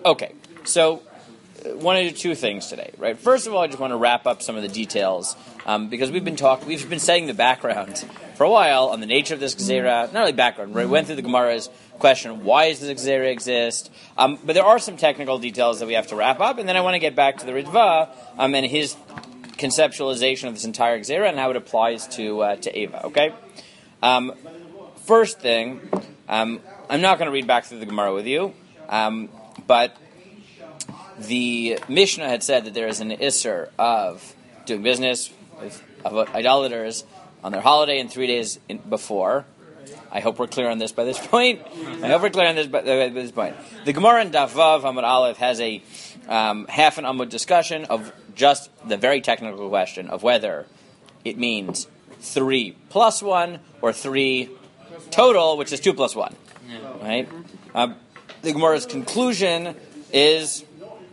Okay, so want to do two things today, right? First of all, I just want to wrap up some of the details because we've been setting the background for a while on the nature of this gzeira. Not really background, right? We went through the Gemara's question, why does this gzeira exist? But there are some technical details that we have to wrap up, and then I want to get back to the Ritva and his conceptualization of this entire gzeira and how it applies to Ava. Okay. First thing, I'm not going to read back through the Gemara with you, but the Mishnah had said that there is an isser of doing business of idolaters on their holiday and 3 days before. I hope we're clear on this by this point. The Gemara in Daf Vav Amud Aleph has a half an Amud discussion of just the very technical question of whether it means 3 plus 1 or 3 total, which is 2 plus 1. Right? The Gemara's conclusion is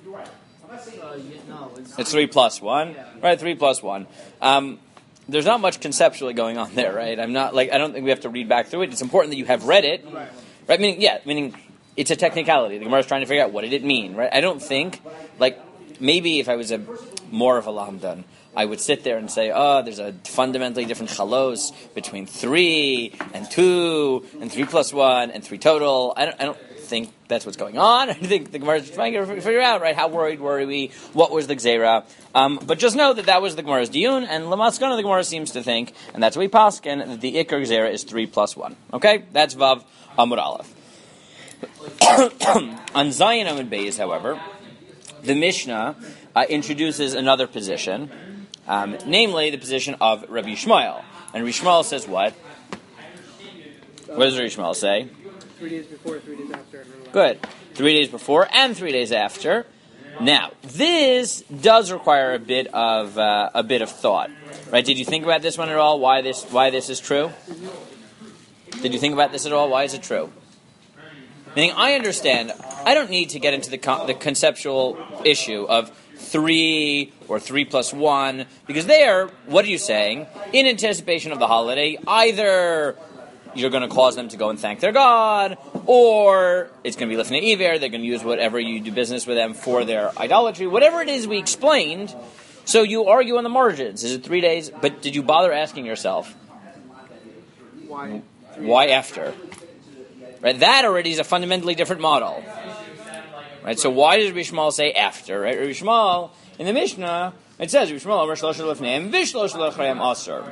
it's 3 plus 1. Right, 3 plus 1. There's not much conceptually going on there, right? I don't think we have to read back through it. It's important that you have read it. Right? Meaning it's a technicality. The Gemara is trying to figure out what did it mean, right? I don't think, maybe if I was more of a lamdan, I would sit there and say, there's a fundamentally different chalos between 3 and 2 and 3 plus 1 and 3 total. I don't think that's what's going on. I think the Gemara is trying to figure out, right, how worried were we, what was the gzeira. But just know that was the Gemara's diyun, and Lamaskana the Gemara seems to think, and that's what we paskin, that the ikar gzeira is 3 plus 1. Okay? That's Vav Amud Aleph. On Zayin Amud Beis, however, the Mishnah introduces another position, namely the position of Rabbi Yishmael. And Rabbi Yishmael says what? What does Rabbi Yishmael say? 3 days before, 3 days after. Good. 3 days before and 3 days after. Now, this does require a bit of thought, right? Did you think about this one at all? Why this is true? Did you think about this at all? Why is it true? Meaning, I understand. I don't need to get into the conceptual issue of 3 or 3 plus 1 because there, what are you saying? In anticipation of the holiday, either you're going to cause them to go and thank their God, or it's going to be lifnei iver, they're going to use whatever you do business with them for their idolatry, whatever it is we explained. So you argue on the margins. Is it 3 days? But did you bother asking yourself, why after? Right? That already is a fundamentally different model. Right? So why does Rabbi Yishmael say after? Right? Rabbi Yishmael, in the Mishnah, it says, Rabbi Yishmael, Omer shlosh lefneim, v'shlosh lechayim asur.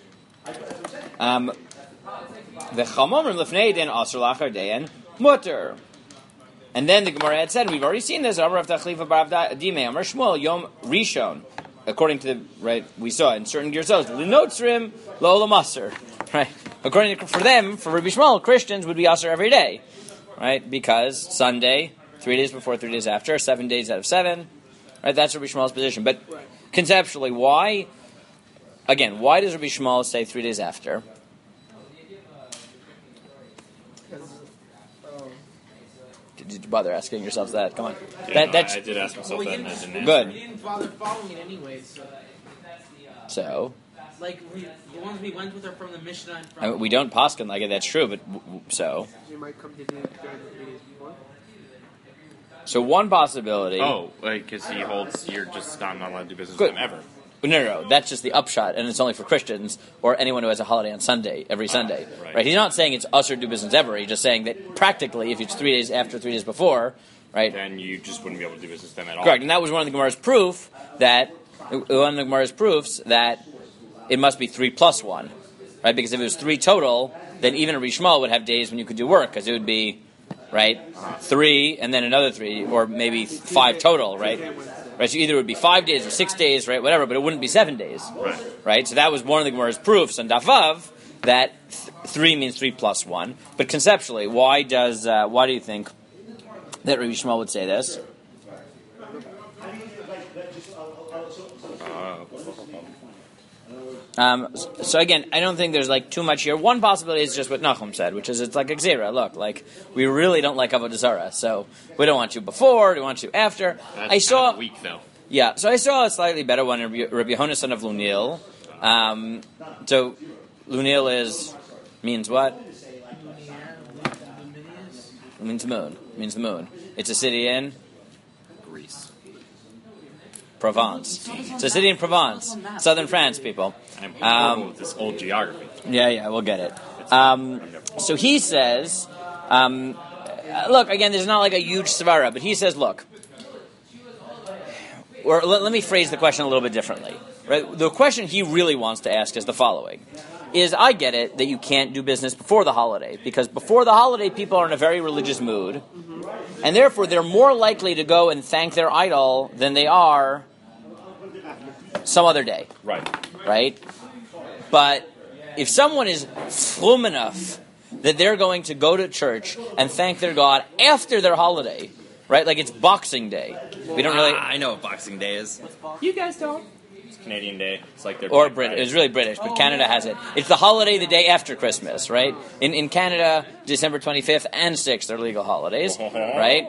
The chamomrim lefnei den asur lachar dein mutter. And then the Gemara had said, we've already seen this, Amar Rav Tachlifa bar Rav Dime, Amar Shmuel, Yom Rishon. According to we saw in certain Gerzos, L'notzrim lo l'masr. Right? According to, for Rabbi Yishmael, Christians would be asur every day. Right? Because Sunday, 3 days before, 3 days after, 7 days out of 7. Right? That's Rabbi Yishmael's position. But conceptually, why does Rabbi Yishmael say 3 days after? Did you bother asking yourselves that? Come on. Yeah, I did ask myself that and I didn't answer. Good. We didn't bother following it anyway, So? The ones we went with are from the Mishnah and from... We don't paskin like it, that's true, but so? You might come to the 3 days before. So one possibility... Oh, because he holds you're just not allowed to do business Good. with him ever. No. That's just the upshot, and it's only for Christians or anyone who has a holiday on Sunday, every Sunday. Right? He's not saying it's us or do business ever. He's just saying that practically, if it's 3 days after, 3 days before, right? Then you just wouldn't be able to do business with them at all. Correct, and that was one of the Gemara's proofs that it must be 3 plus 1, right? Because if it was 3 total, then even a Rishmal would have days when you could do work, because it would be, right, 3 and then another 3, or maybe 5 total, right? Right, so either it would be 5 days or 6 days, right, whatever, but it wouldn't be 7 days. Right? So that was one of the Gemara's proofs on Davav that 3 means 3 plus 1. But conceptually, why do you think that Rabbi Yishmael would say this? So again, I don't think there's too much here. One possibility is just what Nachum said, which is it's like a gzeira. Look, we really don't like avodah zarah, so we don't want you before, we want you after. That's kind of weak, though. Yeah, so I saw a slightly better one in Rabbi Yehonas son of Lunil. So Lunil means what? It means the moon. It's a city in Provence. It's a city in Provence, southern France, people. I'm horrible with this old geography. Yeah, we'll get it. So he says, look, again, there's not like a huge svara, but he says, look, or let me phrase the question a little bit differently. Right? The question he really wants to ask is the following. I get it that you can't do business before the holiday, because before the holiday people are in a very religious mood, and therefore they're more likely to go and thank their idol than they are some other day. Right? But if someone is frum enough that they're going to go to church and thank their God after their holiday, right? Like it's Boxing Day. We don't really. I know what Boxing Day is. You guys don't. It's Canadian Day. It's like their Or British. It's really British, but Canada has it. It's the holiday the day after Christmas, right? In Canada, December 25th and 6th are legal holidays, right?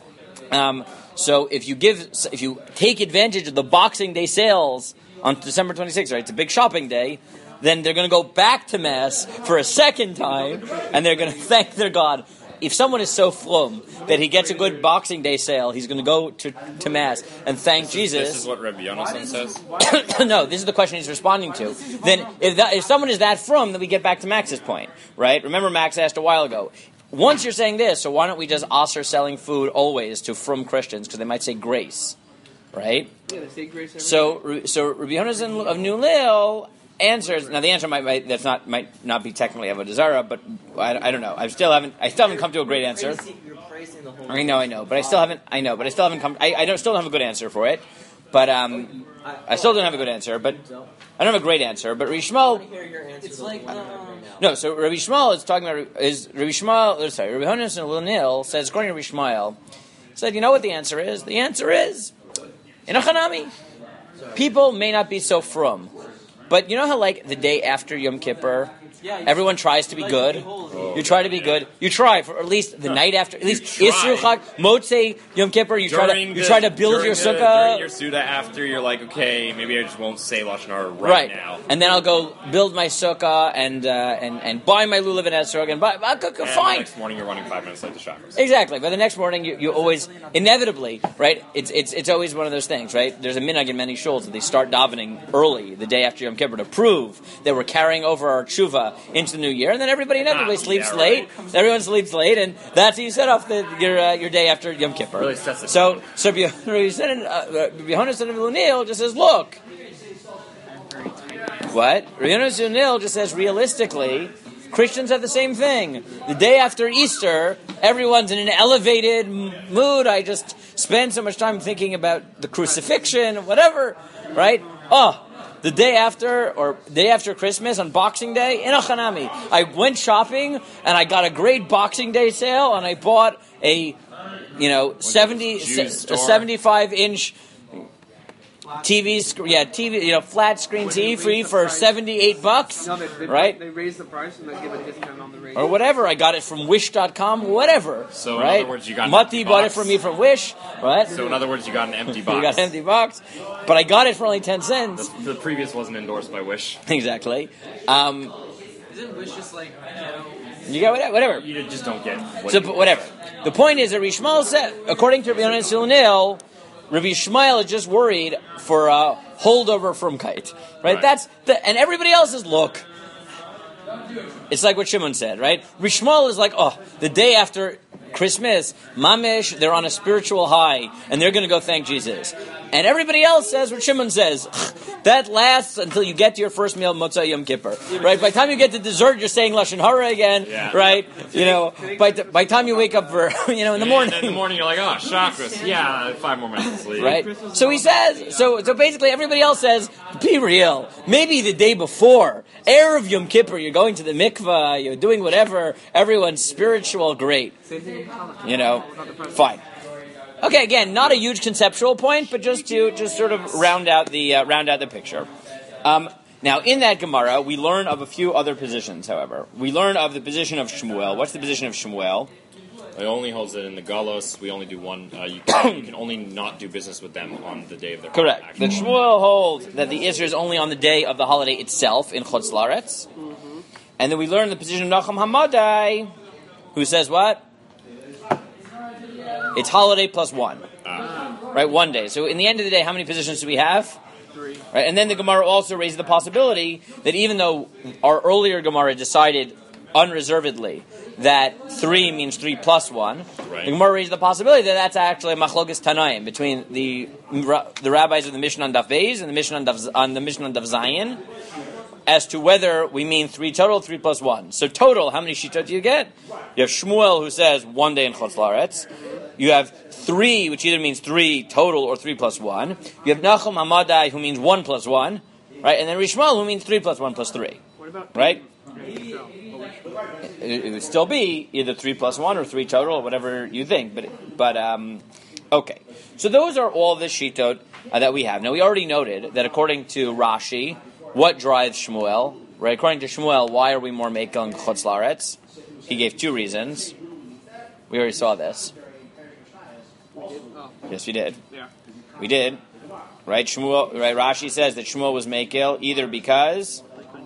So if you take advantage of the Boxing Day sales on December 26th, right? It's a big shopping day. Then they're going to go back to Mass for a second time, and they're going to thank their God. If someone is so flum that he gets a good Boxing Day sale, he's going to go to Mass and thank Jesus. This is what Rabbi Yonason says? No, this is the question he's responding to. Then if someone is that flum, then we get back to Max's point, right? Remember Max asked a while ago, once you're saying this, so why don't we just osir selling food always to frum Christians, because they might say grace, right? Yeah, they say grace every day. So Rabbi Yonason of New Lil answers. Now the answer might not be technically Avodah Zarah, but I don't know. I still haven't come to a great answer. You're praising the whole I know, but I still haven't come. Still don't have a good answer for it, but I still don't have a good answer. But I don't have a great answer. But Rabbi Shmuel, It's like no. So Rabbi Shmuel is talking about Rabbi Yonason of Nil says, according to Rabbi Shmuel, said, you know what the answer is? The answer is in a Hanami. People may not be so frum. But you know how, like, the day after Yom Kippur, everyone tries to be good? You try to be good. You try for at least the night after. At least Isru Chag, Motzei, Yom Kippur. You try to build your sukkah. During your suda after, you're like, okay, maybe I just won't say Lashon Hara right now. And then I'll go build my sukkah and buy my lulav and esrog and buy. And Fine. the next morning, you're running 5 minutes late to chakras. Exactly. But the next morning, you always inevitably, right? It's always one of those things, right? There's a minhag in many shuls that they start davening early the day after Yom Kippur to prove that we're carrying over our tshuva into the new year, and then everybody inevitably sleeps late. Everyone sleeps late, and that's how you set off your day after Yom Kippur. Really sets it So Rabbi Yonason of Lunil just says, look, what? Rabbi Yonason of Lunil just says, realistically, Christians have the same thing. The day after Easter, everyone's in an elevated mood. I just spend so much time thinking about the crucifixion, whatever, right? The day after Christmas on Boxing Day, in a Hanami, I went shopping and I got a great Boxing Day sale and I bought a 75-inch TV, flat screen TV for $78, No, right? They raise the price and they give a discount on the radio. Or whatever. I got it from Wish.com, whatever. So right? in other words, you got an Matti empty bought box. it for me from Wish, right? So in other words, you got an empty box. You got an empty box, but I got it for only 10 cents. The previous wasn't endorsed by Wish. Exactly. Isn't Wish just like, You got whatever. You just don't get But whatever. The point is that Rabbi Shmuel said, according to Rabbi Yonason Lunil, Rabbi Shmuel is just worried for a holdover from kite, right? And everybody else is, look. It's like what Shimon said, right? Rabbi Shmuel is like, the day after Christmas, mamish, they're on a spiritual high, and they're going to go thank Jesus. And everybody else says what Shimon says. That lasts until you get to your first meal, Motzei Yom Kippur. Right? By the time you get to dessert, you're saying Lashon Hara again. Yeah. Right? By the time you wake up for, in the morning. In the morning, you're like, chakras. Yeah, 5 more minutes of sleep. Right? So he says, so basically everybody else says, be real. Maybe the day before, Erev Yom Kippur, you're going to the mikvah, you're doing whatever, everyone's spiritual, great. Fine. Okay, again, not a huge conceptual point, but just to sort of round out the picture. Now, in that Gemara, we learn of a few other positions. However, we learn of the position of Shmuel. What's the position of Shmuel? It only holds it in the Galos. We only do one. You can only not do business with them on the day of their holiday. Correct. The Shmuel holds that the Isra is only on the day of the holiday itself in Chutz La'aretz. Mm-hmm. And then we learn the position of Nachum Hamadai, who says what? It's holiday plus 1. Right, 1 day. So in the end of the day, how many positions do we have? 3. Right, and then the Gemara also raises the possibility that even though our earlier Gemara decided unreservedly that 3 means 3 plus 1, Right. the Gemara raises the possibility that that's actually a machlokas tanaim between the rabbis of the Mishnah on Daf Beis and the Mishnah on Daf Zayin as to whether we mean 3 total, 3 plus 1. So total, how many shitot do you get? You have Shmuel who says 1 day in Chutz La'aretz. You have 3, which either means 3 total or 3 plus 1. You have Nachum Hamadai who means 1 plus 1, right? And then Rishmal who means 3 plus 1 plus 3, What about right? It would still be either 3 plus 1 or 3 total or whatever you think. But okay. So those are all the shitot that we have. Now we already noted that according to Rashi, what drives Shmuel? Right? According to Shmuel, why are we more mekel in Chutz La'aretz? He gave 2 reasons. We already saw this. Yes, we did. Yeah. We did. Right? Shmuel. Right? Rashi says that Shmuel was mekel either because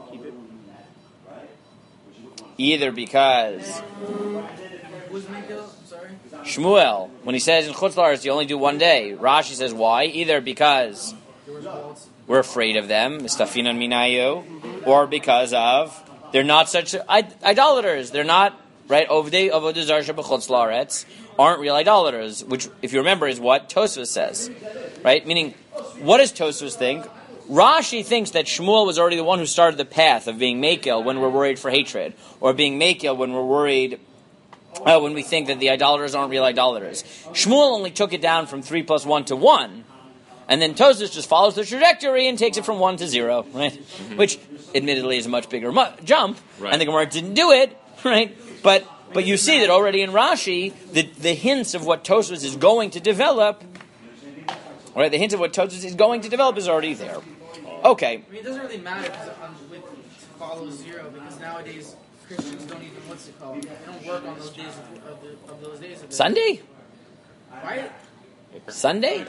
Who's Mikhail? Sorry. Shmuel, when he says in Chutz La'aretz you only do 1 day, Rashi says why? Either because we're afraid of them, mistafinan minayu, or because of they're not such idolaters. They're not, right? Ovdei avodah zara shebechutz la'aretz aren't real idolaters, which, if you remember, is what Tosfos says, right? Meaning, what does Tosfos think? Rashi thinks that Shmuel was already the one who started the path of being mekel when we're worried for hatred, or being mekel when we're worried, when we think that the idolaters aren't real idolaters. Shmuel only took it down from 3 plus 1 to 1, and then Tosfos just follows the trajectory and takes it from 1 to 0, right? Mm-hmm. Which, admittedly, is a much bigger jump, right. And the Gemara didn't do it, right? But you see that already in Rashi, the hints of what Tosfos is going to develop, right? The hints of what Tosfos is going to develop is already there. Okay. I mean, it doesn't really matter to follow 0 because nowadays Christians don't even they don't work on those days of those days. Sunday? Why? Sunday?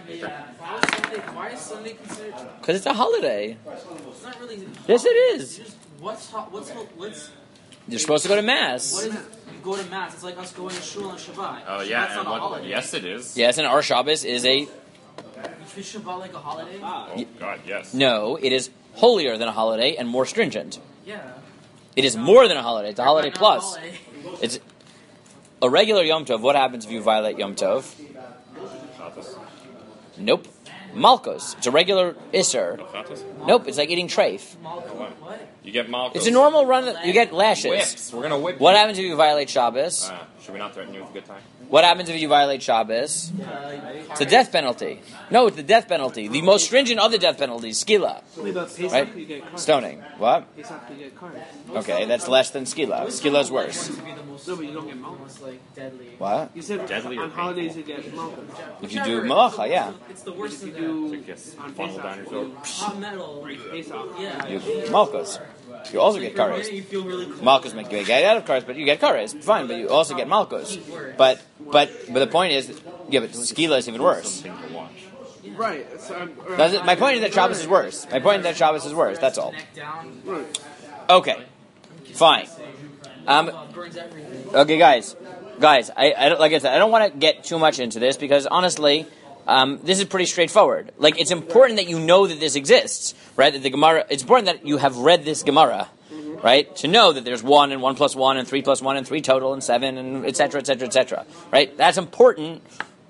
Why is Sunday considered? Because it's a holiday. It's not really. Yes, it is. What's You're supposed to go to Mass. What is it? You go to Mass. It's like us going to shul on Shabbat. Oh yeah, That's not a holiday. Yes, it is. Yes, and our Shabbos is a... You treat Shabbat like a holiday? Oh God, yes. No, it is holier than a holiday and more stringent. Yeah. It is more than a holiday. It's a holiday Not plus. a holiday. It's a regular Yom Tov. What happens if you violate Yom Tov? Shabbos. Nope. Malchus. It's a regular Isser. Shabbos? Nope, it's like eating treif. What? You get Malchus. It's a normal run. You get lashes. Whips. We're gonna whip. What happens if you violate Shabbos? Should we not threaten you with a good time? What happens if you violate Shabbos? It's a death penalty. No, it's the death penalty. The most stringent of the death penalties, skila. Right? You get carded. Stoning. What? Pesach, you get carded. Okay, that's less than skila. Skila's worse. No, but you don't get malchus. Like deadly. What? You said Deadly or on holidays you get malchus. If you do malacha, yeah. It's the worst So thing you to kiss on funnel Pesach. down your throat. Hot metal. Pesach. Yeah. You malchus. You also get kares. You feel really cool. Malchus make you get out of kares, but you get kares. Fine, but you also get malchus. But the point is, yeah, but skila is even worse. Something to watch. Right. My point is that Shabbos is worse. My point is that Shabbos is worse. That's all. Neck down. Okay. Fine. Burns everything. Okay, guys, I don't, like I said, I don't want to get too much into this because honestly, this is pretty straightforward. Like, it's important that you know that this exists, right? That the Gemara. It's important that you have read this Gemara, right? To know that there's 1 and 1 plus 1 and 3 plus 1 and 3 total and 7 and etc. etc. etc. Right? That's important,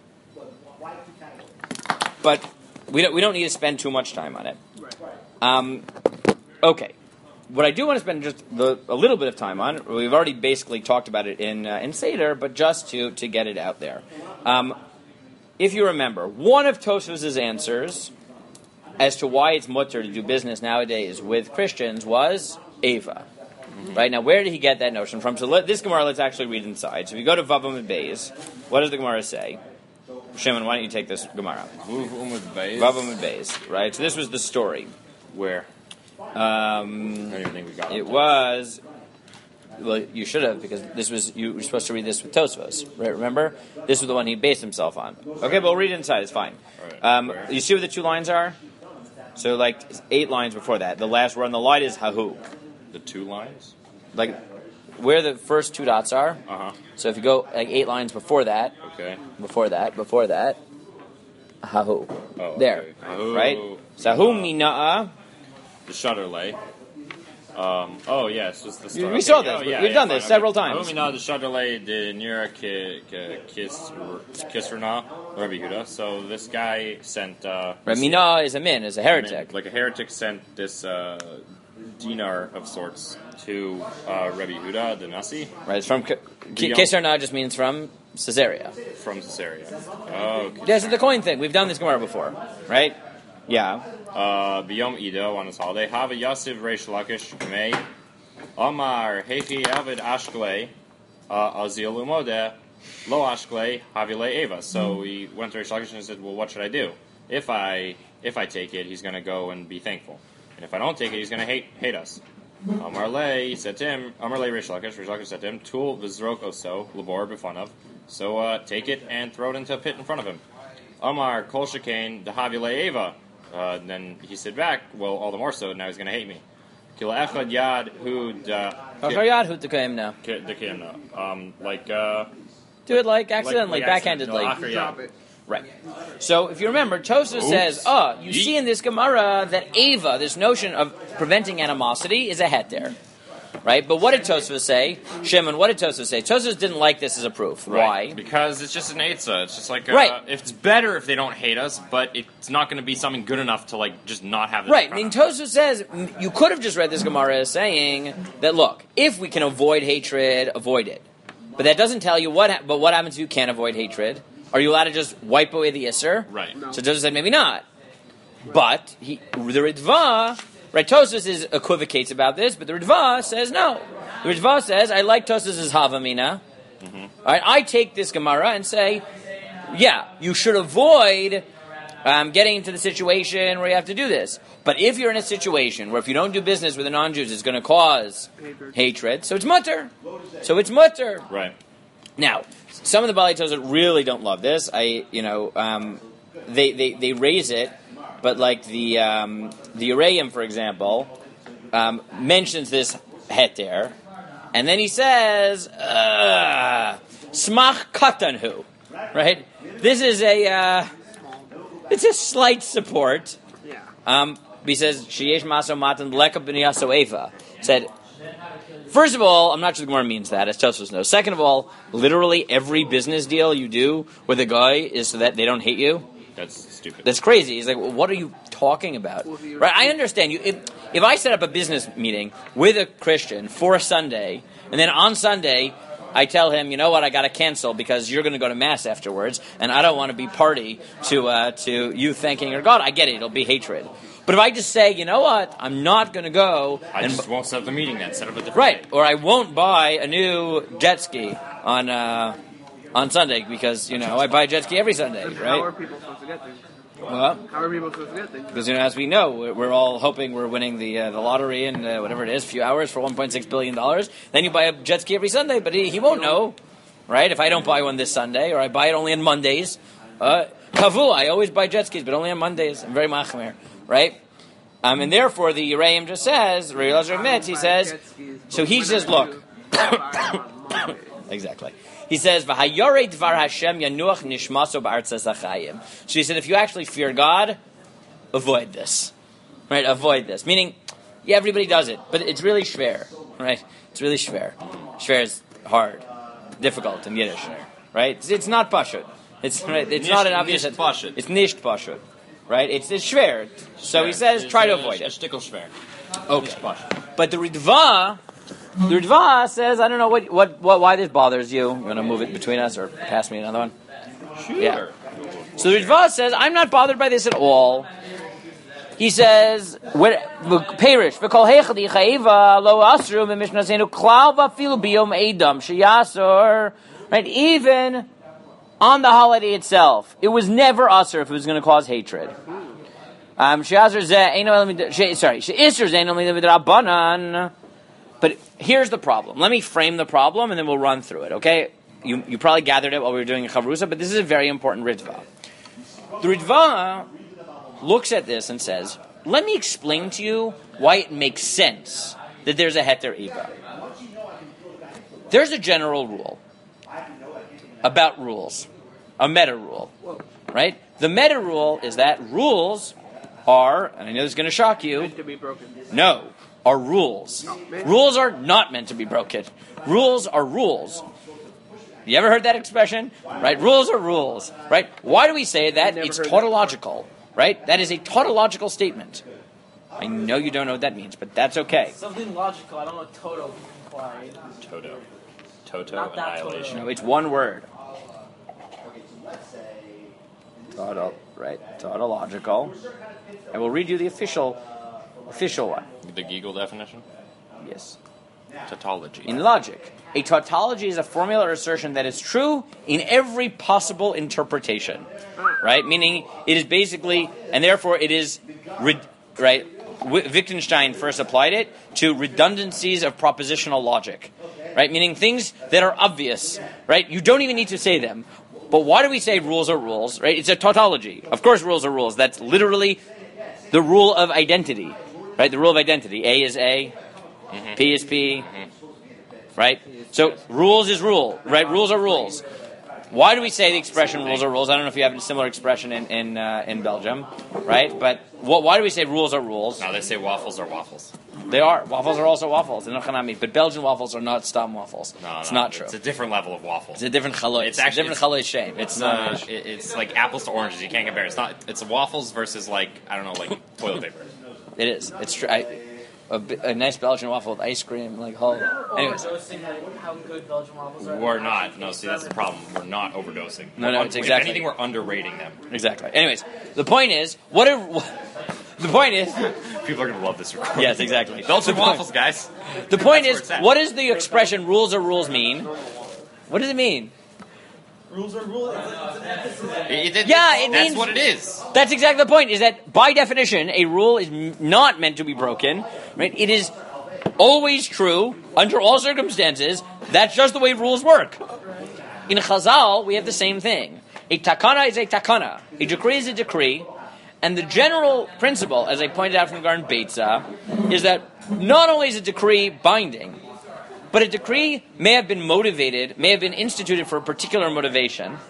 but we don't need to spend too much time on it. Okay. What I do want to spend just a little bit of time on, we've already basically talked about it in Seder, but just to get it out there. If you remember, one of Tosfos' answers as to why it's mutter to do business nowadays with Christians was Ava. Right? Now, where did he get that notion from? So this Gemara, let's actually read inside. So if you go to Vavam and Beis, what does the Gemara say? Shimon, why don't you take this Gemara? Vavam and Beis, right? So this was the story. Where? I don't even think we got it. Was, well, you should have, because you were supposed to read this with Tosfos, right? Remember? This was the one he based himself on. Okay, but we'll read it inside, it's fine. Right. You see what the 2 lines are? So, like, 8 lines before that. The last word on the line is Hahu. The 2 lines? Like, where the first 2 dots are. Uh-huh. So if you go, like, 8 lines before that. Okay. Before that. hahu. Oh, There, okay. Hahu. right? Sahu mina'a. The shutter lay. Oh yes, just the start. We saw this. We've done this several times. Umina the shutter lay de nira kisrna Rabbi Yehuda. So this guy sent. Ramina is a heretic. Like a heretic sent this dinar of sorts to Rabbi Yehuda the Nasi. Right, it's from Kesarna just means from Caesarea. From Caesarea. Oh. Okay. This is the coin thing. We've done this Gemara before, right? Yeah. Biyom Ido on his holiday. Hava Yasiv Reish Lakish May Amar Hechi Avid Ashkle Azil Umode Lo Ashkle Havile Eva. So he went to Reish Lakish and said, well, what should I do? If I take it, he's going to go and be thankful. And if I don't take it, he's going to hate us. Amar Le said to him, Amar Le Reish Lakish said to him, Tul Vizrok Oso Labor Bifanav. So take it and throw it into a pit in front of him. Amar Kol Shekain Dehavile Eva. Then he said back, well, all the more so, now he's going to hate me. Kila Echad Yad Hud. Yad Hud Tekayim now. Do it like accidentally, backhandedly. Drop it. Right. So if you remember, Tosfos says, you see in this Gemara that Ava, this notion of preventing animosity, is a heter. Right? But what did Tosfos say? Shimon, what did Tosfos say? Tosfos didn't like this as a proof. Right. Why? Because it's just an eitzah. It's just like, right. It's better if they don't hate us, but it's not going to be something good enough to, like, just not have this. Right. I mean, Tosfos says, you could have just read this Gemara as saying that, look, if we can avoid hatred, avoid it. But that doesn't tell you what happens if you can't avoid hatred. Are you allowed to just wipe away the Isser? Right. No. So Tosfos said maybe not. But the Ritva, right, Tosfos equivocates about this, but the Ritva says no. The Ritva says, I like Tosfos' Havamina. Mm-hmm. All right, I take this Gemara and say, yeah, you should avoid getting into the situation where you have to do this. But if you're in a situation where if you don't do business with the non-Jews, it's going to cause hatred, so it's mutter. Right. Now, some of the Baalei Tosfos really don't love this. They raise it, but like the Uraim, for example, mentions this heter, and then he says smach katanhu, right? This is it's a slight support. Yeah. He says sheyesh maso matan leka b'niyaso eva. Said. First of all, I'm not sure the Gemara means that, as Tosfos knows. Second of all, literally every business deal you do with a guy is so that they don't hate you. That's stupid. That's crazy. He's like, well, what are you talking about? Right? I understand you. If I set up a business meeting with a Christian for a Sunday, and then on Sunday I tell him, you know what, I got to cancel because you're going to go to Mass afterwards, and I don't want to be party to you thanking your God. I get it. It'll be hatred. But if I just say, you know what, I'm not going to go. I just won't set up the meeting then. Set up a different right, day. or I won't buy a new jet ski on Sunday because, I buy a jet ski every Sunday, right? How are people supposed to get things? What? How are people supposed to get things? Because, as we know, we're all hoping we're winning the lottery in whatever it is, a few hours for $1.6 billion. Then you buy a jet ski every Sunday, but he won't know, right? If I don't buy one this Sunday, or I buy it only on Mondays. Kavu, I always buy jet skis, but only on Mondays. I'm very machmir, right? And therefore, the Uraim just says, he says, so he says, look. Exactly. He says, "V'hayore dvar Hashem yanuach nishmaso ba'artzas achayim." So he said, if you actually fear God, avoid this. Right? Avoid this. Meaning, yeah, everybody does it, but it's really shver. Right? It's really shver. Shver is hard, difficult in Yiddish. Right? It's not pashut. It's not an obvious. It's nisht pashut. Right? It's shver. So he says, try to avoid it. Shtickle shver. Okay. But the Ritva says, I don't know why this bothers you. You want to move it between us or pass me another one? Sure. Yeah. So the Ritva says, I'm not bothered by this at all. He says, Perish, v'kol heichad yichayva lo asru b'mishnasenu klal v'afilu biyom edam sheyasor. Right, even on the holiday itself, it was never asur if it was going to cause hatred. Sheyasor zeh eino she'isur zeh eino midrabanan. But here's the problem. Let me frame the problem, and then we'll run through it, okay? You probably gathered it while we were doing a Chavrusa, but this is a very important Ritva. The Ritva looks at this and says, let me explain to you why it makes sense that there's a Heter Eva. There's a general rule about rules, a meta rule, right? The meta rule is that rules are, and I know this is going to shock you, Meant to be broken. no, are rules. Rules are not meant to be broken. Rules are rules. You ever heard that expression? Right? Rules are rules. Right? Why do we say that? Never It's heard that. tautological. Right? That is a tautological statement. I know you don't know what that means, but that's okay. Something logical. I don't know what Toto implied. Toto Not that annihilation. No, it's one word. Tautological. I will read you the official one. The Giegel definition? Yes. Tautology. In logic, a tautology is a formula or assertion that is true in every possible interpretation. Right? Meaning, it is basically, and therefore it is, right? Wittgenstein first applied it to redundancies of propositional logic. Right? Meaning things that are obvious. Right? You don't even need to say them. But why do we say rules are rules? Right? It's a tautology. Of course rules are rules. That's literally the rule of identity. Right? The rule of identity. A is A. P is P. Right? So rules is rule. Right? Rules are rules. Why do we say the expression rules are rules? I don't know if you have a similar expression in Belgium. Right? But why do we say rules are rules? No, they say waffles are waffles. They are. Waffles are also waffles. But Belgian waffles are not stam waffles. No, it's no, not true. It's a different level of waffle. It's a different chalot. It's actually- a different chalot shame. It's not. It's like apples to oranges. You can't compare. It's not. It's waffles versus like I don't know, like toilet paper. It is. It's true. A nice Belgian waffle with ice cream, like whole. Anyways, Overdosing how good Belgian waffles are. We're not. No, see, that's the problem. We're not overdosing. No, it's If exactly- anything, we're underrating them. exactly. Anyways, the point is, the point is, People are gonna love this recording. yes, exactly. Belgian The point- waffles, guys. The point That's where is, it's at. what does the expression "rules are rules" mean? What does it mean? Rules are rules. Yeah, it that's means- what it is. That's exactly the point. Is that by definition, a rule is not meant to be broken. Right? It is always true under all circumstances. That's just the way rules work. In Chazal, we have the same thing. A takana is a takana. A decree is a decree. And the general principle, as I pointed out from Garden Beitza, is that not only is a decree binding, but a decree may have been motivated, may have been instituted for a particular motivation.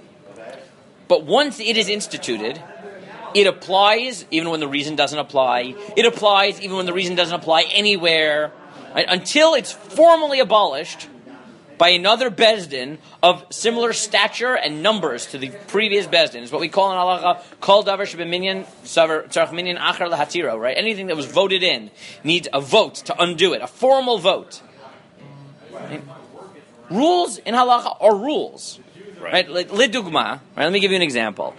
But once it is instituted, it applies even when the reason doesn't apply. It applies even when the reason doesn't apply anywhere. Right? Until it's formally abolished by another Bezdin of similar stature and numbers to the previous Bezdin. It's what we call in halacha, kol davar shebeminyan tzarich minyan achar lehatiro, right? Anything that was voted in needs a vote to undo it, a formal vote. Right? Rules in halacha are rules. Right? Like, lidugma, right? Let me give you an example.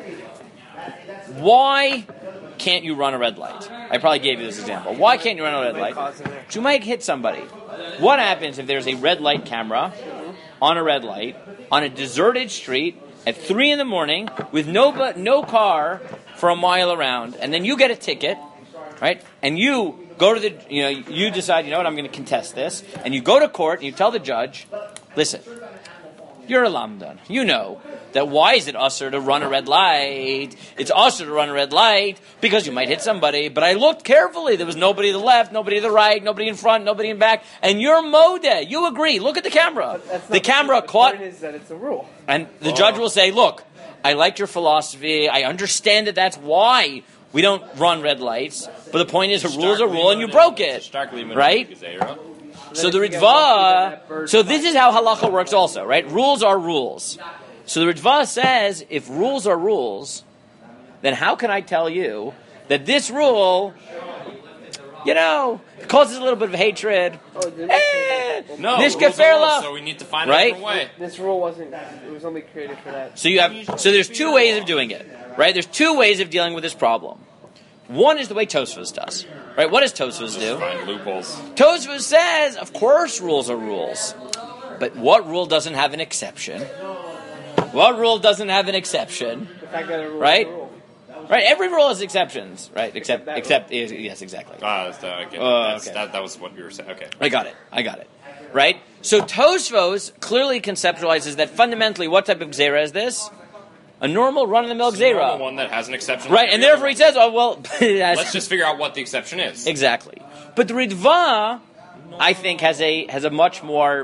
Why can't you run a red light? I probably gave you this example. Why can't you run a red light? You might hit somebody. What happens if there's a red light camera on a red light on a deserted street at 3 a.m. with no car for a mile around, and then you get a ticket, right? And you go to you decide, what, I'm going to contest this, and you go to court and you tell the judge, listen, you're a lamdan. You know that why is it usher to run a red light? It's usher to run a red light because you might hit somebody. But I looked carefully. There was nobody to the left, nobody to the right, nobody in front, nobody in back. And you're modeh. You agree. Look at the camera. The camera caught. The point is that it's a rule. And the judge will say, look, I like your philosophy. I understand that that's why we don't run red lights. But the point is a rule is a rule and you broke it. Right? So the Ritva, so this is how halacha works also, right? Rules are rules. So the Ritva says, if rules are rules, then how can I tell you that this rule, causes a little bit of hatred? No, This rules are geferla. rules, so we need to find Right? a different way. This rule wasn't. It was only created for that. So there's two ways of doing it, right? There's two ways of dealing with this problem. One is the way Tosfos does, right? What does Tosfos do? Find loopholes. Tosfos says, of course rules are rules. But what rule doesn't have an exception? What rule doesn't have an exception? The fact that a rule Right? is a rule. Right? Every rule has exceptions, right? Except, yes, exactly. Okay. Okay. That was what you were saying. Okay. I got it. Right? So Tosfos clearly conceptualizes that fundamentally what type of gzera is this? A normal run-of-the-mill It's the normal gzera. one that has an exception. Right, and therefore he says, Let's just figure out what the exception is. Exactly. But the Ritva, I think, has a much more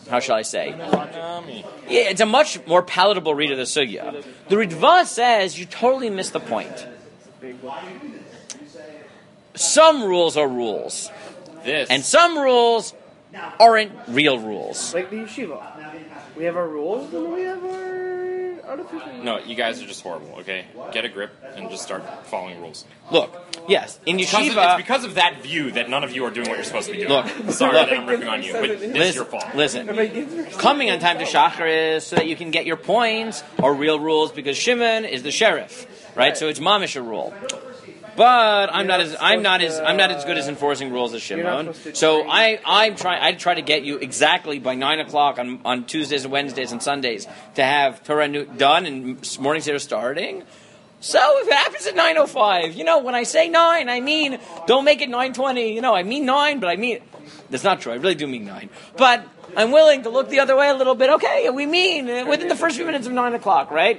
how shall I say? Yeah, it's a much more palatable read of the sugya. The Ritva says you totally missed the point. Some rules are rules, and some rules aren't real rules. Like the yeshiva. We have our rules and we have our artificial. No, you guys are just horrible, okay? Get a grip and just start following rules. Look, yes, in yeshiva... It's because of that view that none of you are doing what you're supposed to be doing. Look, sorry that I'm ripping on you, but it's your fault. Listen, coming on time to Shachar is so that you can get your points are real rules because Shimon is the sheriff, right? So it's mamish a rule. But I'm not as good as enforcing rules as Shimon. So I try to get you exactly by 9:00 on Tuesdays and Wednesdays and Sundays to have Torah done and morning seder starting. So if it happens at 9:05, when I say 9, I mean don't make it 9:20. I mean 9, but I mean that's not true. I really do mean 9. But I'm willing to look the other way a little bit. Okay, we mean within the first few minutes of 9:00, right?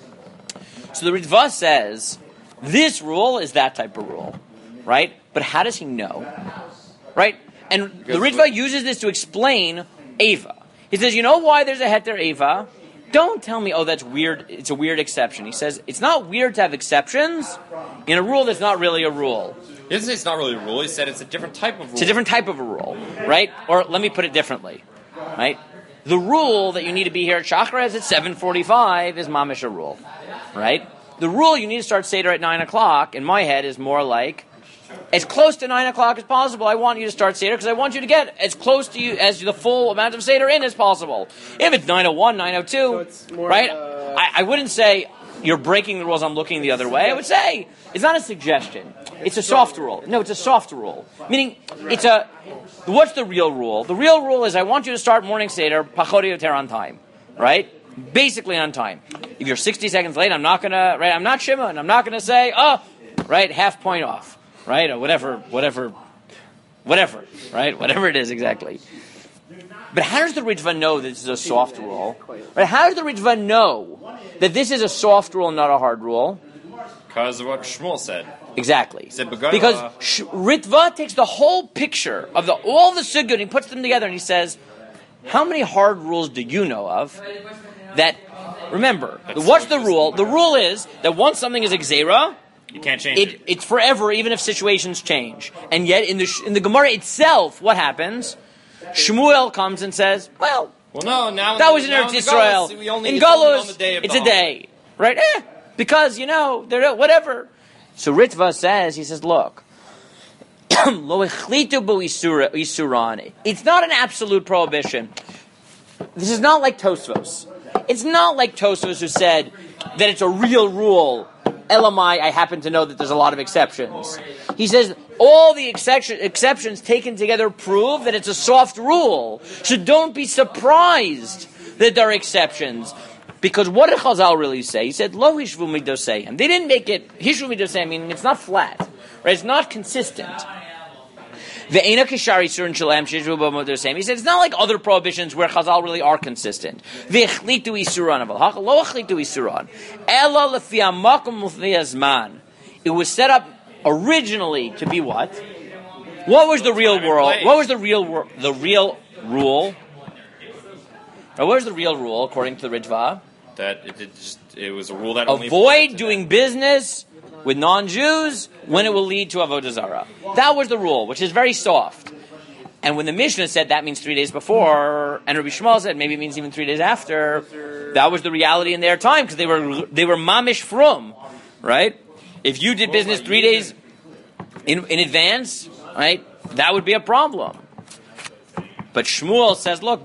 So the Ritva says. This rule is that type of rule, right? But how does he know, right? And the Ritva uses this to explain Eva. He says, you know why there's a heter Eva? Don't tell me, that's weird. It's a weird exception. He says, it's not weird to have exceptions in a rule that's not really a rule. He didn't say it's not really a rule. He said it's a different type of rule. It's a different type of a rule, right? Or let me put it differently, right? The rule that you need to be here at Shachar at 7:45 is mamish a rule, right? The rule you need to start Seder at 9:00, in my head, is more like, as close to 9:00 as possible, I want you to start Seder, because I want you to get as close to you as the full amount of Seder in as possible. If it's 9:01, 9:02, right? I wouldn't say, you're breaking the rules, I'm looking the other way. I would say, it's not a suggestion. It's a soft rule. No, it's a soft rule. Meaning, what's the real rule? The real rule is, I want you to start morning Seder, pachot yoter on time, right? Basically on time. If you're 60 seconds late, I'm not Shimon. I'm not gonna say, half point off, right, or whatever, right, whatever it is exactly. But how does the Ritva know that this is a soft rule? Right? How does the Ritva know that this is a soft rule, not a hard rule? Because of what Shmuel said. Exactly. He said, because Ritva takes the whole picture of all the sugya and he puts them together and he says, how many hard rules do you know of? That, remember, what's the rule? The rule is that once something is exera, you can't change it. It's forever, even if situations change. And yet, in the Gemara itself, what happens? Shmuel comes and says, well no, now that was in Eretz Yisrael. In Galus, it's a day, right? Because they're whatever. So Ritva says, he says, look, lo echlitu bo isuran. It's not an absolute prohibition. This is not like Tosfos. It's not like Tosfos who said that it's a real rule. Elamai, I happen to know that there's a lot of exceptions. He says all the exceptions taken together prove that it's a soft rule. So don't be surprised that there are exceptions. Because what did Chazal really say? He said, Lo hishvu midoseihem. They didn't make it hishvu midoseihem, meaning it's not flat. Right? It's not consistent. He said it's not like other prohibitions where Chazal really are consistent. It was set up originally to be what? What was the real world? What was the real rule? What was the real rule according to the Ritva? That it was a rule that only avoid doing business with non-Jews when it will lead to Avodah Zarah. That was the rule, which is very soft. And when the Mishnah said that means 3 days before, and Rabbi Shmuel said maybe it means even 3 days after, that was the reality in their time, because they were mamish frum, right? If you did business 3 days in advance, right, that would be a problem. But Shmuel says, look,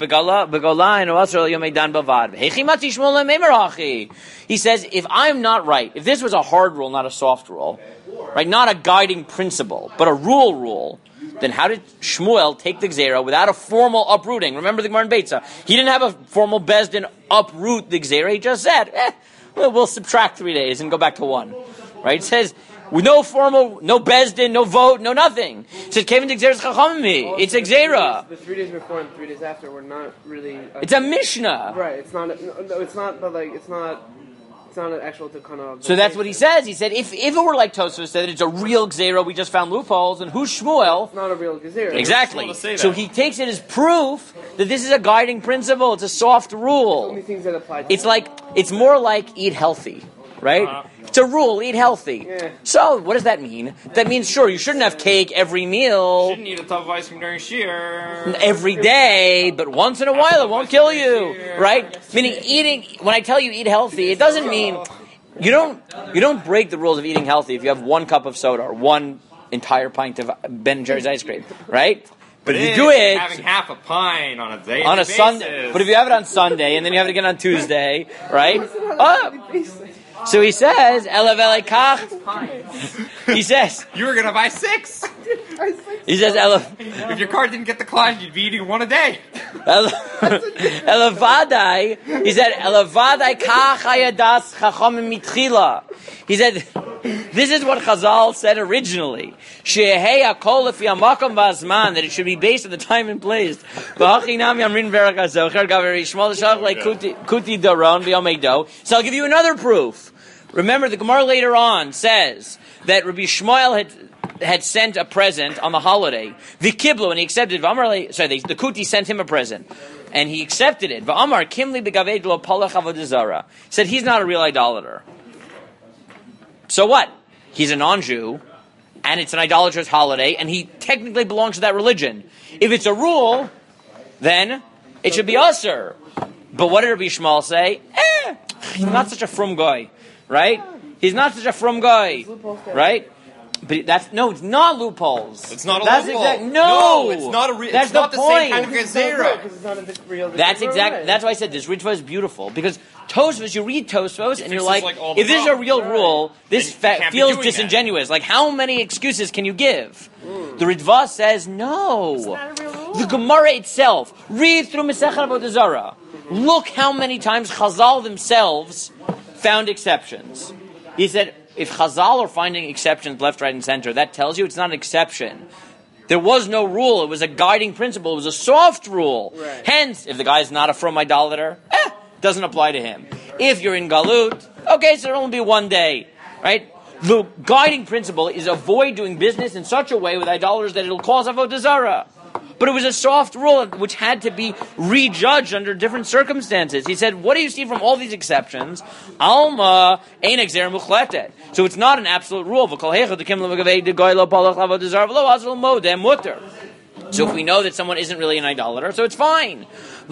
he says, if I'm not right, if this was a hard rule, not a soft rule, right, not a guiding principle, but a rule, then how did Shmuel take the Gzera without a formal uprooting? Remember the Gemara in Beitza. He didn't have a formal Bezdin uproot the Gzera. He just said, we'll subtract 3 days and go back to 1. Right? It says, with no formal, no Bezdin, no vote, no nothing. It says, Kevin Gzera's Chachamim. It's a Gzera. The 3 days before and 3 days after were not really... It's a Mishnah. Right. It's not, but like, it's not It's not an actual takana. So that's what he says. He said, if it were like Tosfos said, it's a real gzera, we just found loopholes, and who's Shmuel? It's not a real gezerah. Exactly. Shmuel to say So that. he takes it as proof that this is a guiding principle. It's a soft Only rule. things that apply to It's more like eat healthy, right? It's a rule, eat healthy. Yeah. So what does that mean? That means, sure, you shouldn't have cake every meal, Shouldn't eat a tub of ice cream during shear. every day, but once in a while it won't kill you, right? Meaning eating, when I tell you eat healthy, it doesn't mean you don't break the rules of eating healthy if you have 1 cup of soda or 1 entire pint of Ben & Jerry's ice cream, right? But if you do it having half a pint on a day on a Sunday, but if you have it on Sunday and then you have it again on Tuesday, right? So he says, "Elav elekach." He says, you were gonna buy 6. he says, "Elav If your car didn't get the class, you'd be eating 1 a day. elavadai." He said, "Elavadai kach hayadas chachamim mitchila." He said, "This is what Chazal said originally. Shehei hakol lefi hamakom v'azman, that it should be based on the time and place. V'hachinam yamrin verach hazocher gaveri shmol l'shalach le'kuti daron v'yomedo." So I'll give you another proof. Remember, the Gemara later on says that Rabbi Shmuel had sent a present on the holiday. V'kiblu, and he accepted. The Kuti sent him a present, and he accepted it. V'amar kimli begaved lo palach avodazara. Said he's not a real idolater. So what? He's a non-Jew, and it's an idolatrous holiday, and he technically belongs to that religion. If it's a rule, then it should be usher. But what did Rabbi Shmuel say? He's not such a frum guy, right? He's not such a frum guy, right? But it's not loopholes. It's not a That's loophole. No, it's not a. That's It's not the point. same kind of gezerah. Because it's not a real That's gezerah, exactly. right? That's why I said this Ritva is beautiful, because Tosfos, you read Tosfos and you're fixes, like, like, all the if this is a real problems. rule, this Then you can't be feels doing disingenuous. Like, how many excuses can you give? The Ritva says no. not a real rule. The Gemara itself, read through Masechet Avodah Zarah. Look how many times Chazal themselves found exceptions. He said, if Chazal are finding exceptions left, right, and center, that tells you it's not an exception. There was no rule. It was a guiding principle. It was a soft rule. Right. Hence, if the guy's not a from idolater, doesn't apply to him. If you're in Galut, okay, so there'll only be 1 day, right? The guiding principle is avoid doing business in such a way with idolaters that it'll cause avodah zarah. But it was a soft rule which had to be rejudged under different circumstances. He said, what do you see from all these exceptions? Alma ein exer muchletet. So it's not an absolute rule. So if we know that someone isn't really an idolater, so it's fine.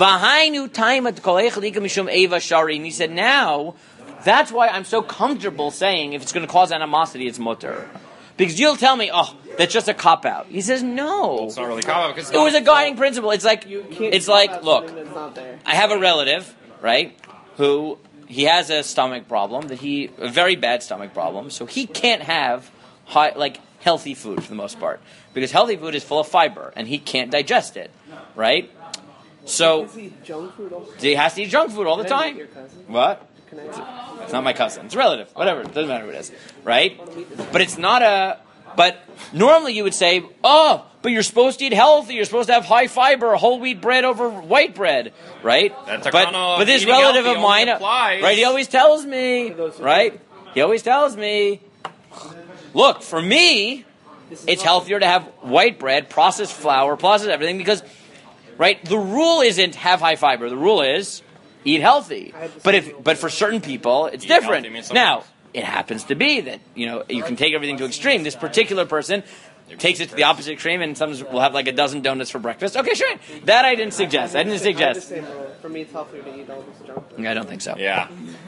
And he said, now, that's why I'm so comfortable saying if it's going to cause animosity, it's mutter. Because you'll tell me, oh, that's just a cop-out. He says, no. It's not really common because It was a guiding principle. It's like, look, It's not there. I have a relative, right, who he has a stomach problem, a very bad stomach problem, so he can't have healthy food for the most part. Because healthy food is full of fiber, and he can't digest it, right? So, Is he junk food also? he has to eat junk food all the Can I meet time. your cousin? What? Can I- It's not my cousin. It's a relative. Whatever. It doesn't matter who it is. Right? But it's not a... But normally you would say, oh, but you're supposed to eat healthy. You're supposed to have high fiber, whole wheat bread over white bread. Right? That's a but, kind of but this eating relative healthy of mine... only applies. Right? He always tells me... those who Right? He always tells me... Look, for me, it's healthier to have white bread, processed flour, processed everything, because... Right? The rule isn't have high fiber. The rule is... eat healthy. But for certain people, it's different. healthy means something Now, else. it happens to be that, you can take everything to extreme. This particular person takes it to the opposite extreme and sometimes we'll have like a dozen donuts for breakfast. Okay, sure. That I didn't suggest. I didn't I have the suggest. same rule. For me, it's healthier to eat all this junk food. I don't think so. Yeah.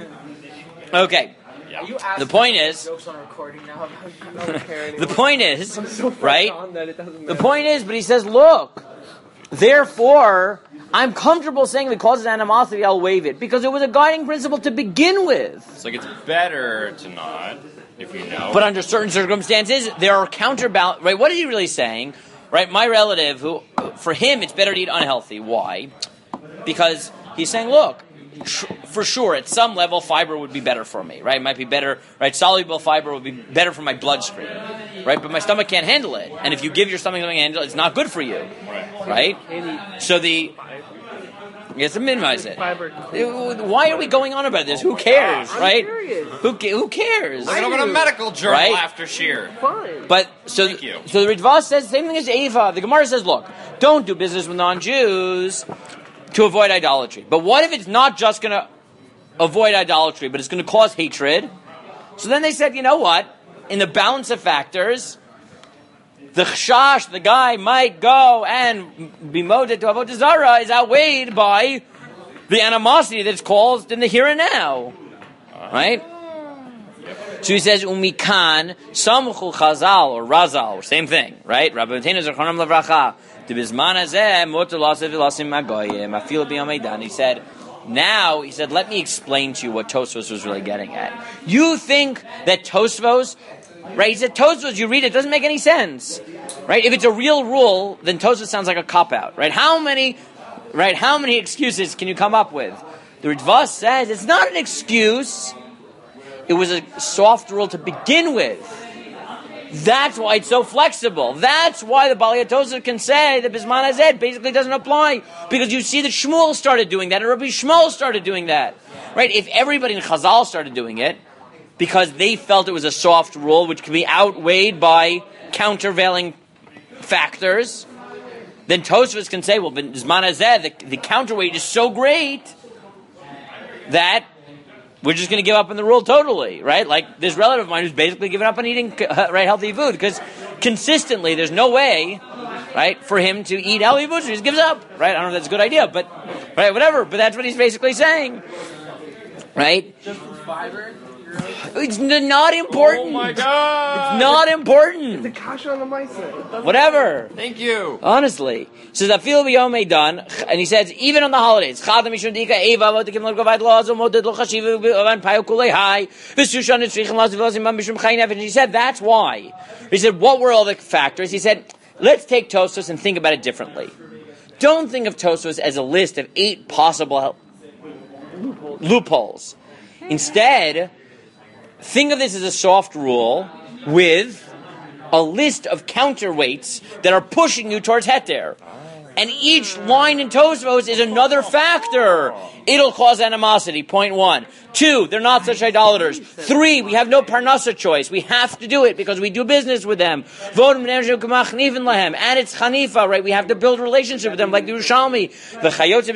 Okay. Are you asking The point me to is- make jokes on recording now? I don't care anymore. The point is, So far right? gone that it doesn't The matter. point is, but he says, look, therefore, I'm comfortable saying if it causes animosity, I'll waive it. Because it was a guiding principle to begin with. It's like it's better to not if you know. But under certain circumstances, there are counterbalance. Right? What is he really saying? Right? My relative, who, for him, it's better to eat unhealthy. Why? Because he's saying, look, for sure, at some level, fiber would be better for me. Right? It might be better. Right? Soluble fiber would be better for my bloodstream. Right? But my stomach can't handle it. And if you give your stomach something to handle it, it's not good for you. Right. Right? So You have to minimize it. Fiber. Why are we going on about this? Who cares, I'm right? curious. Who cares? Look it up in a medical journal Right? after Shear. Fine. But so Thank you. so the Ritva says the same thing as Ava. The Gemara says, look, don't do business with non-Jews to avoid idolatry. But what if it's not just going to avoid idolatry, but it's going to cause hatred? So then they said, you know what? In the balance of factors, the chashash, the guy might go and be moded to Avodah Zarah is outweighed by the animosity that's caused in the here and now. Right? So he says, Umikan, Samchu Chazal, or Razal, or same thing, right? Rabbi Matenu Zechronam Levracha, Debizman Hazeh, Motor Lasev Lasim Magoyim, Afil B'Yameidan. He said, let me explain to you what Tosfos was really getting at. You think that Tosfos, right? He said, Tosfos, you read it, doesn't make any sense, right? If it's a real rule, then Tosfos sounds like a cop-out, right? How many excuses can you come up with? The Ritva says, it's not an excuse. It was a soft rule to begin with. That's why it's so flexible. That's why the Bali Tosfos can say that Bisman Hazed basically doesn't apply. Because you see that Shmuel started doing that, and Rabbi Shmuel started doing that. Right? If everybody in Chazal started doing it, because they felt it was a soft rule, which can be outweighed by countervailing factors, then Tosfos can say, well, Bisman Hazed, the counterweight is so great that we're just going to give up on the rule totally, right? Like this relative of mine who's basically given up on eating healthy food because consistently there's no way, right, for him to eat healthy food. So he just gives up, right? I don't know if that's a good idea, but right, whatever. But that's what he's basically saying, right? Just for fiber? It's not important. Oh my God! It's not important. The kasha on the Maisa. Whatever. Thank you. Honestly. So the feel b'yomei done, and he says even on the holidays, Chad mishudika eva motikim l'govayt lo'azo moted l'chashiv v'avan payo kulei hai v'sushan etzrichim laziv lazimam mishum chayin nefesh. And he said that's why. He said what were all the factors? He said let's take Tosfos and think about it differently. Don't think of Tosfos as a list of 8 possible loopholes. Instead, think of this as a soft rule with a list of counterweights that are pushing you towards heter. And each line in Tosfos is another factor. It'll cause animosity, point 1. 2, they're not such idolaters. 3, we have no parnasa choice. We have to do it because we do business with them. And it's Hanifa, right? We have to build relationship with them like the Yerushalmi. The Chayot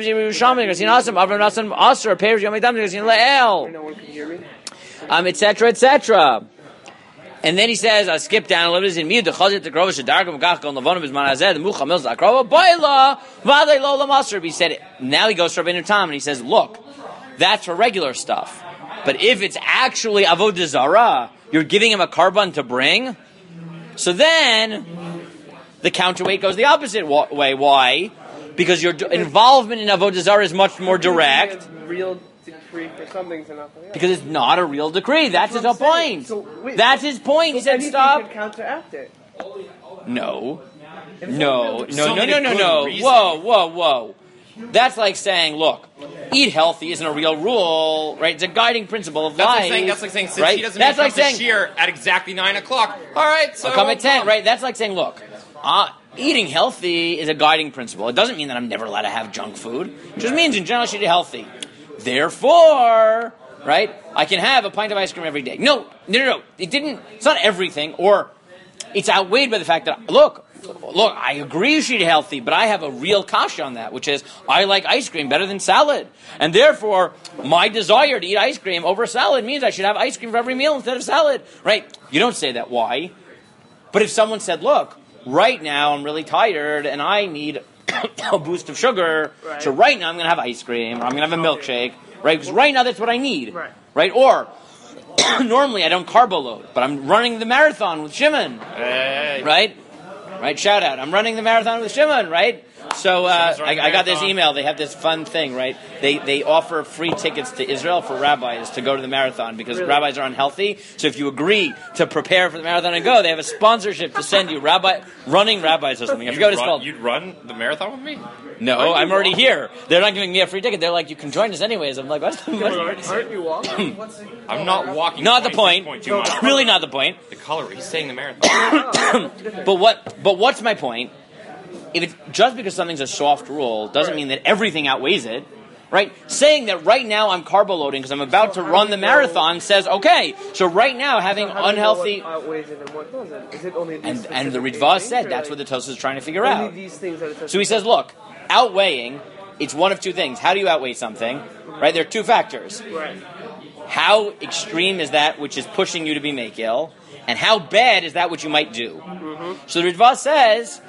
No one can hear me. etc., etc. And then he says, I skip down a little bit. In Miyud the Chazit the Grovish Dargam Gachkon Lavonim is Manazed the Mucha Mills Akrova Baila Vade Lola Master. He said now he goes to Rabbeinu Tam and he says, look, that's for regular stuff. But if it's actually Avodah Zarah, you're giving him a carbon to bring. So then the counterweight goes the opposite way. Why? Because your involvement in Avodah Zarah is much more direct. Real decree for some things and not for the others. Because it's not a real decree. That's his whole point. So, wait, That's his point. He said, anything stop. can counteract it. No. If No. So many good reasons. Whoa. That's like saying, look, eat healthy isn't a real rule, right? It's a guiding principle of life. That's like saying since right? he doesn't That's make like up the saying, shear at exactly 9 o'clock. All right, so I'll come at 10, right? That's like saying, look, eating healthy is a guiding principle. It doesn't mean that I'm never allowed to have junk food. It just means in general I should eat healthy. Therefore, right, I can have a pint of ice cream every day. No. It's not everything, or it's outweighed by the fact that, look, I agree you should eat healthy, but I have a real kasha on that, which is I like ice cream better than salad. And therefore, my desire to eat ice cream over salad means I should have ice cream for every meal instead of salad. Right? You don't say that. Why? But if someone said, look, right now I'm really tired and I need a boost of sugar, right. So right now I'm going to have ice cream or I'm going to have a milkshake, right? Because right now that's what I need. Right. Or normally I don't carbo load, but I'm running the marathon with Shimon. Hey. Right? Right, shout out. I'm running the marathon with Shimon, right? So I got this email. They have this fun thing, right? They offer free tickets to Israel for rabbis to go to the marathon because rabbis are unhealthy. So if you agree to prepare for the marathon and go, they have a sponsorship to send you running rabbis or something. I forget what it's called. You'd run the marathon with me? No, I'm already here. They're not giving me a free ticket. They're like, you can join us anyways. I'm like, what? Aren't you walking? I'm not walking. Not the point. 26.2 miles. Really not the point. The color. He's saying the marathon. But what's my point? just because something's a soft rule doesn't mean that everything outweighs it. Right? Saying that right now I'm carbo loading because I'm about to run the marathon says, okay, so right now having unhealthy... What outweighs it and what doesn't? Is it only these And the specific Ritva things, said or that's like what the Tosfos is trying to figure only out. these things that it So he says, look, outweighing, it's one of two things. How do you outweigh something? Right? There are two factors. Right. How extreme is that which is pushing you to be makil, and how bad is that which you might do? So the Ritva says,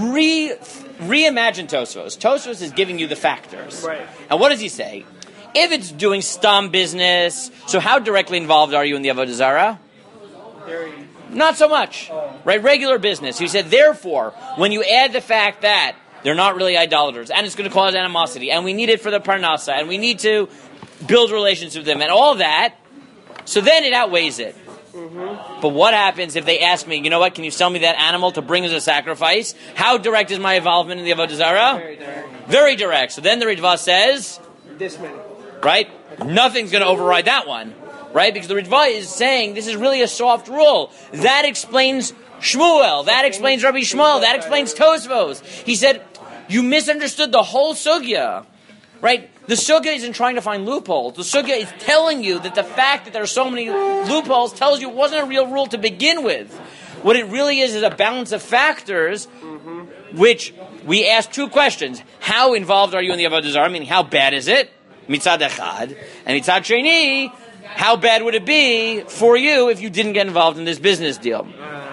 reimagine Tosfos. Tosfos is giving you the factors. Right. And what does he say? If it's doing stam business, so how directly involved are you in the Avodah Zarah? Very. Not so much. Right? Regular business. He said, therefore, when you add the fact that they're not really idolaters, and it's going to cause animosity, and we need it for the parnasa, and we need to build relations with them, and all that, so then it outweighs it. But what happens if they ask me, you know what, can you sell me that animal to bring as a sacrifice? How direct is my involvement in the Avodah Zarah? Very direct. Very direct. So then the Ritva says, This many. right, nothing's going to override that one. Right? Because the Ritva is saying this is really a soft rule. That explains Shmuel. That explains Rabbi Shmuel. That explains Tosfos. He said, you misunderstood the whole sugya. Right? The sugya isn't trying to find loopholes. The sugya is telling you that the fact that there are so many loopholes tells you it wasn't a real rule to begin with. What it really is a balance of factors, which we ask two questions. How involved are you in the Avodah Zarah? Meaning, how bad is it? Mitzad echad. And mitzad sheni, how bad would it be for you if you didn't get involved in this business deal?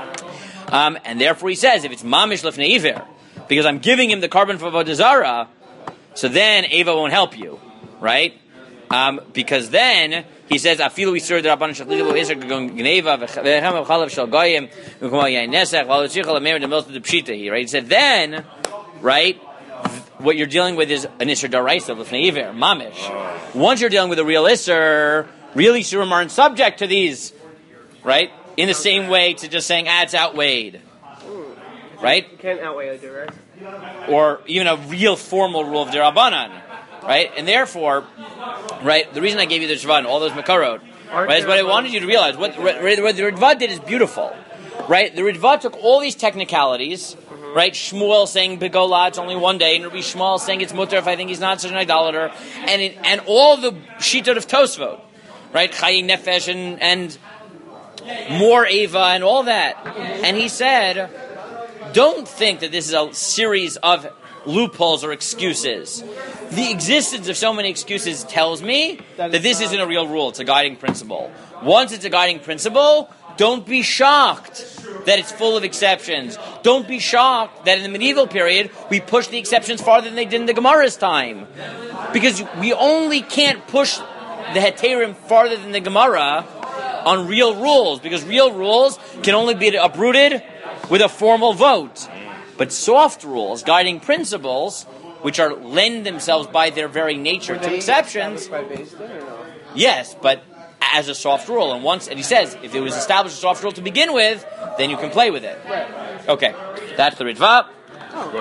And therefore he says, if it's mamish lefnei iver, because I'm giving him the carbon for Avodah Zarah, so then Ava won't help you, right? Because then he says, "Afilu isur derabbanan shachlilu iser gneva v'chem v'chalav shel goyim v'kmo yain nesach v'alotzich alameir demilta depshitahi." Right? He said, then, right, what you're dealing with is an isur daraisa l'fnei iver, mamish. Once you're dealing with a real isur aren't subject to these, right? In the same way to just saying, it's outweighed, right? You can't outweigh a direct. Or even a real formal rule of Derabanan, right? And therefore, right, the reason I gave you the Shvan, all those Makarot, right, is what I wanted you to realize. What the Ritva did is beautiful, right? The Ritva took all these technicalities, right? Shmuel saying Begolah, it's only one day, and Rabbi Shmuel saying it's mutter if I think he's not such an idolater, and all the Shitot of Tosfot, right? Chayi Nefesh and more Ava and all that. And he said, don't think that this is a series of loopholes or excuses. The existence of so many excuses tells me that this isn't a real rule. It's a guiding principle. Once it's a guiding principle, don't be shocked that it's full of exceptions. Don't be shocked that in the medieval period, we pushed the exceptions farther than they did in the Gemara's time. Because we only can't push the Heterim farther than the Gemara on real rules, because real rules can only be uprooted with a formal vote. But soft rules, guiding principles, which are lend themselves by their very nature to exceptions. By Beis Din or no? Yes, but as a soft rule. And he says, if it was established a soft rule to begin with, then you can play with it. Right. Okay, that's the Ritva.